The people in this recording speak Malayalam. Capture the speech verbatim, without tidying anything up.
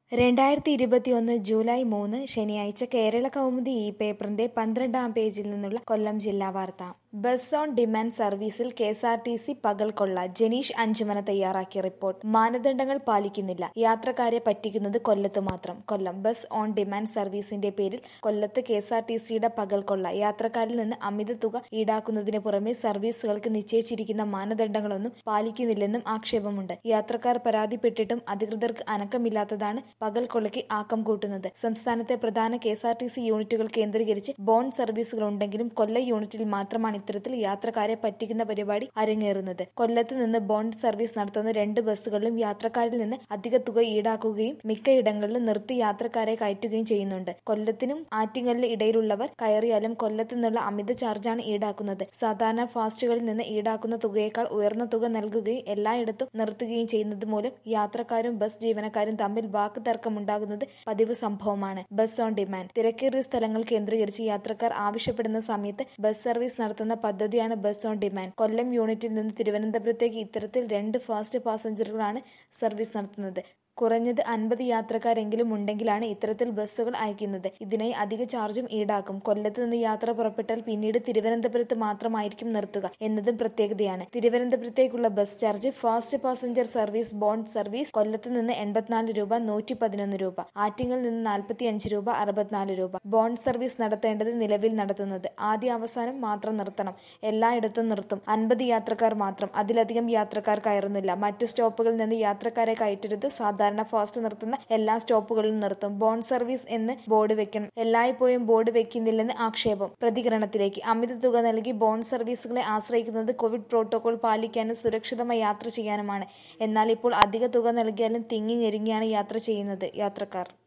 രണ്ടായിരത്തി ഇരുപത്തിയൊന്ന് ജൂലൈ മൂന്ന് ശനിയാഴ്ച കേരള കൗമുദി ഈ പേപ്പറിന്റെ പന്ത്രണ്ടാം പേജിൽ നിന്നുള്ള കൊല്ലം ജില്ലാ വാർത്ത. ബസ് ഓൺ ഡിമാൻഡ് സർവീസിൽ K S R T C പകൽ കൊള്ള. ജനീഷ് അഞ്ചുമന തയ്യാറാക്കിയ റിപ്പോർട്ട്. മാനദണ്ഡങ്ങൾ പാലിക്കുന്നില്ല, യാത്രക്കാരെ പറ്റിക്കുന്നത് കൊല്ലത്ത് മാത്രം. കൊല്ലം. ബസ് ഓൺ ഡിമാൻഡ് സർവീസിന്റെ പേരിൽ കൊല്ലത്ത് കെ എസ് ആർ ടി സിയുടെ പകൽ കൊള്ള. യാത്രക്കാരിൽ നിന്ന് അമിത തുക ഈടാക്കുന്നതിന് പുറമെ സർവീസുകൾക്ക് നിശ്ചയിച്ചിരിക്കുന്ന മാനദണ്ഡങ്ങളൊന്നും പാലിക്കുന്നില്ലെന്നും ആക്ഷേപമുണ്ട്. യാത്രക്കാർ പരാതിപ്പെട്ടിട്ടും അധികൃതർക്ക് അനക്കമില്ലാത്തതാണ് പകൽ കൊള്ളയ്ക്ക് ആക്കം കൂട്ടുന്നത്. സംസ്ഥാനത്തെ പ്രധാന K S R T C യൂണിറ്റുകൾ കേന്ദ്രീകരിച്ച് ബോണ്ട് സർവീസുകളുണ്ടെങ്കിലും കൊല്ലം യൂണിറ്റിൽ മാത്രമാണ് ഇത്തരത്തിൽ യാത്രക്കാരെ പറ്റിക്കുന്ന പരിപാടി അരങ്ങേറുന്നത്. കൊല്ലത്ത് നിന്ന് ബോണ്ട് സർവീസ് നടത്തുന്ന രണ്ട് ബസ്സുകളിലും യാത്രക്കാരിൽ നിന്ന് അധിക തുക ഈടാക്കുകയും മിക്കയിടങ്ങളിലും നിർത്തി യാത്രക്കാരെ കയറ്റുകയും ചെയ്യുന്നുണ്ട്. കൊല്ലത്തിനും ആറ്റിങ്ങലിനും ഇടയിലുള്ളവർ കയറിയാലും കൊല്ലത്ത് നിന്നുള്ള അമിത ചാർജാണ് ഈടാക്കുന്നത്. സാധാരണ ഫാസ്റ്റുകളിൽ നിന്ന് ഈടാക്കുന്ന തുകയേക്കാൾ ഉയർന്ന തുക നൽകുകയും എല്ലായിടത്തും നിർത്തുകയും ചെയ്യുന്നത് മൂലം യാത്രക്കാരും ബസ് ജീവനക്കാരും തമ്മിൽ വാക്ക് തർക്കമുണ്ടാകുന്നത് പതിവ് സംഭവമാണ്. Bus on demand. തിരക്കേറിയ സ്ഥലങ്ങൾ കേന്ദ്രീകരിച്ച് യാത്രക്കാർ ആവശ്യപ്പെടുന്ന സമയത്ത് ബസ് സർവീസ് നടത്തുന്ന പദ്ധതിയാണ് ബസ് ഓൺ ഡിമാൻഡ്. കൊല്ലം യൂണിറ്റിൽ നിന്ന് തിരുവനന്തപുരത്തേക്ക് ഇത്തരത്തിൽ രണ്ട് ഫാസ്റ്റ് പാസഞ്ചറുകളാണ് സർവീസ് നടത്തുന്നത്. കുറഞ്ഞത് അൻപത് യാത്രക്കാരെങ്കിലും ഉണ്ടെങ്കിലാണ് ഇത്തരത്തിൽ ബസ്സുകൾ അയക്കുന്നത്. ഇതിനായി അധിക ചാർജും ഈടാക്കും. കൊല്ലത്ത് നിന്ന് യാത്ര പുറപ്പെട്ടാൽ പിന്നീട് തിരുവനന്തപുരത്ത് മാത്രമായിരിക്കും നിർത്തുക എന്നതും പ്രത്യേകതയാണ്. തിരുവനന്തപുരത്തേക്കുള്ള bus charge. Fast passenger service bond service കൊല്ലത്ത് നിന്ന് എൺപത്തിനാല് രൂപ, നൂറ്റി പതിനൊന്ന് രൂപ. ആറ്റിങ്ങൽ നിന്ന് നാൽപ്പത്തി അഞ്ച് രൂപ, അറുപത്തിനാല് രൂപ. ബോണ്ട് സർവീസ് നടത്തേണ്ടത് നിലവിൽ നടത്തുന്നത് ആദ്യ അവസാനം മാത്രം നിർത്തണം. എല്ലായിടത്തും നിർത്തും. അൻപത് യാത്രക്കാർ മാത്രം. അതിലധികം യാത്രക്കാർ കയറുന്നില്ല. മറ്റു സ്റ്റോപ്പുകളിൽ നിന്ന് യാത്രക്കാരെ കയറ്റരുത്. സാധാരണ ഫാസ്റ്റ് നിർത്തുന്ന എല്ലാ സ്റ്റോപ്പുകളിലും നിർത്തും. ബോണ്ട് സർവീസ് എന്ന് ബോർഡ് വെക്കണം. എല്ലായ്പ്പോഴും ബോർഡ് വെക്കുന്നില്ലെന്ന് ആക്ഷേപം. പ്രതികരണത്തിലേക്ക്. അമിത തുക നൽകി ബോണ്ട് സർവീസുകളെ ആശ്രയിക്കുന്നത് കോവിഡ് പ്രോട്ടോകോൾ പാലിക്കാനും സുരക്ഷിതമായി യാത്ര ചെയ്യാനുമാണ്. എന്നാൽ ഇപ്പോൾ അധിക തുക നൽകിയാലും തിങ്ങി ഞെരുങ്ങിയാണ് യാത്ര ചെയ്യുന്നത് യാത്രക്കാർ.